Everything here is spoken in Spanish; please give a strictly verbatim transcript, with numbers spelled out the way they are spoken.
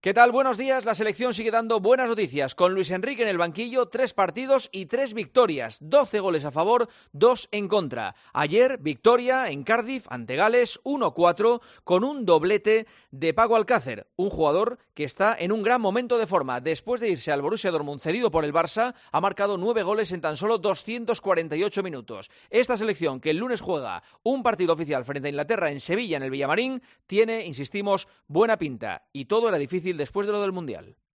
¿Qué tal? Buenos días. La selección sigue dando buenas noticias. Con Luis Enrique en el banquillo, tres partidos y tres victorias. doce goles a favor, dos en contra. Ayer, victoria en Cardiff ante Gales, uno cuatro, con un doblete de Paco Alcácer, un jugador que está en un gran momento de forma. Después de irse al Borussia Dortmund cedido por el Barça, ha marcado nueve goles en tan solo doscientos cuarenta y ocho minutos. Esta selección, que el lunes juega un partido oficial frente a Inglaterra en Sevilla, en el Villamarín, tiene, insistimos, buena pinta. Y todo era difícil después de lo del Mundial.